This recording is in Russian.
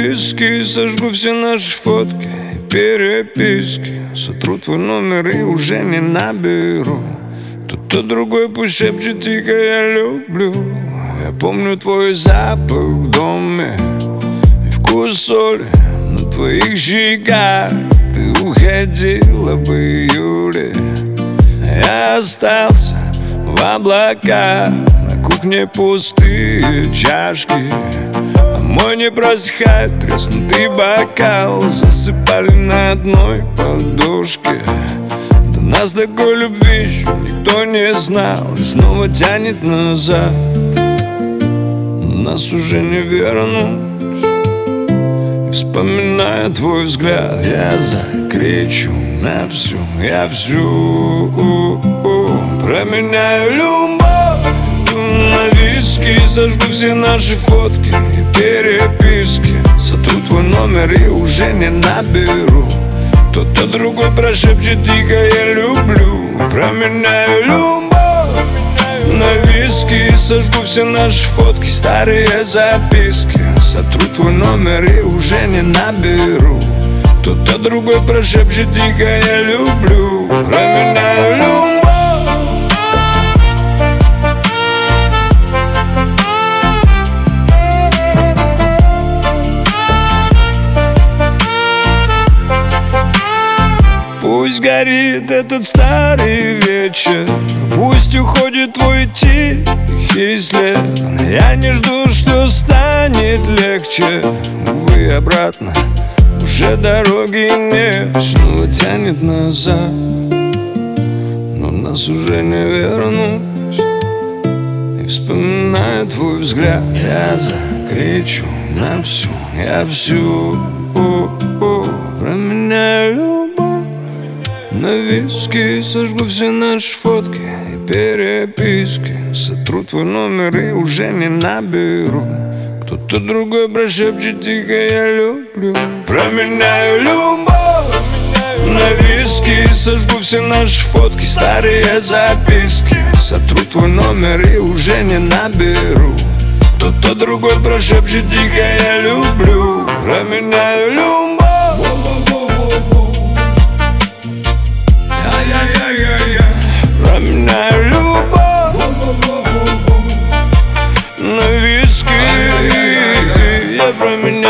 виски сожгу все наши фотки и переписки. Сотру твой номер и уже не наберу. Кто-то другой пусть шепчет тихо: я люблю. Я помню твой запах в доме и вкус соли на твоих щеках. Ты уходила в июле, я остался в облаках. На кухне пустые чашки, а мой не просыхает треснутый бокал. Засыпали на одной подушке. До нас такой любви еще никто не знал. И снова тянет назад, нас уже не вернуть. И вспоминая твой взгляд, я закричу на всю, я всю променяю любовь на виски. Сожгу все наши фотки и переписки. Сотру твой номер и уже не наберу. Кто-то другой прошепчет тихо: я люблю. Променяю любовь на виски. Сожгу все наши фотки, старые записки. Сотру твой номер и уже не наберу. Кто-то другой прошепчет тихо: я люблю. Променяю любовь. Пусть горит этот старый вечер, пусть уходит твой тихий след. Я не жду, что станет легче. Увы, обратно уже дороги нет. Снова тянет назад, но нас уже не вернуть. И вспоминая твой взгляд, я закричу на всю, я всю променяю любовь на виски. Сожгу все наши фотки и переписки. Сотру твой номер и уже не наберу. Кто-то другой прошепчет тихо: я люблю. Променяю любовь на виски. Сожгу все наши фотки, старые записки. Сотру твой номер и уже не наберу. Кто-то другой прошепчет тихо: я люблю. Променяю любовь. Променяю любовь на виски. Я променяю